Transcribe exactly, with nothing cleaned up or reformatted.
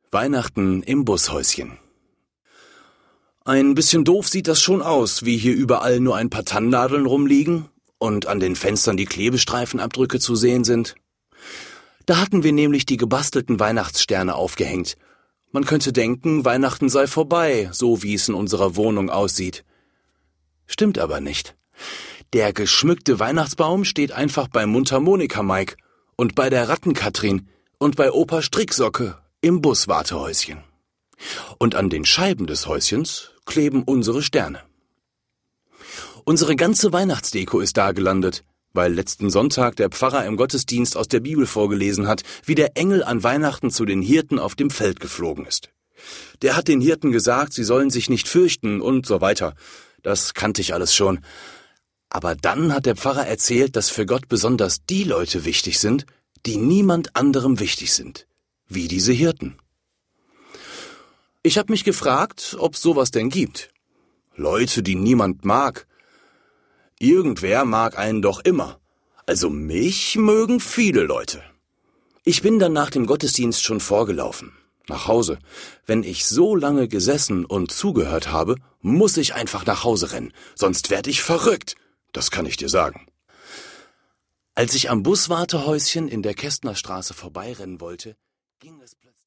Weihnachten im Bushäuschen. Ein bisschen doof sieht das schon aus, wie hier überall nur ein paar Tannennadeln rumliegen und an den Fenstern die Klebestreifenabdrücke zu sehen sind. Da hatten wir nämlich die gebastelten Weihnachtssterne aufgehängt. Man könnte denken, Weihnachten sei vorbei, so wie es in unserer Wohnung aussieht. Stimmt aber nicht. Der geschmückte Weihnachtsbaum steht einfach bei Mundharmonika Mike und bei der Rattenkatrin und bei Opa Stricksocke im Buswartehäuschen. Und an den Scheiben des Häuschens kleben unsere Sterne. Unsere ganze Weihnachtsdeko ist da gelandet, weil letzten Sonntag der Pfarrer im Gottesdienst aus der Bibel vorgelesen hat, wie der Engel an Weihnachten zu den Hirten auf dem Feld geflogen ist. Der hat den Hirten gesagt, sie sollen sich nicht fürchten und so weiter. Das kannte ich alles schon. Aber dann hat der Pfarrer erzählt, dass für Gott besonders die Leute wichtig sind, die niemand anderem wichtig sind, wie diese Hirten. Ich habe mich gefragt, ob sowas denn gibt. Leute, die niemand mag. Irgendwer mag einen doch immer. Also mich mögen viele Leute. Ich bin dann nach dem Gottesdienst schon vorgelaufen. Nach Hause. Wenn ich so lange gesessen und zugehört habe, muss ich einfach nach Hause rennen. Sonst werd ich verrückt. Das kann ich dir sagen. Als ich am Buswartehäuschen in der Kästnerstraße vorbeirennen wollte, ging es plötzlich...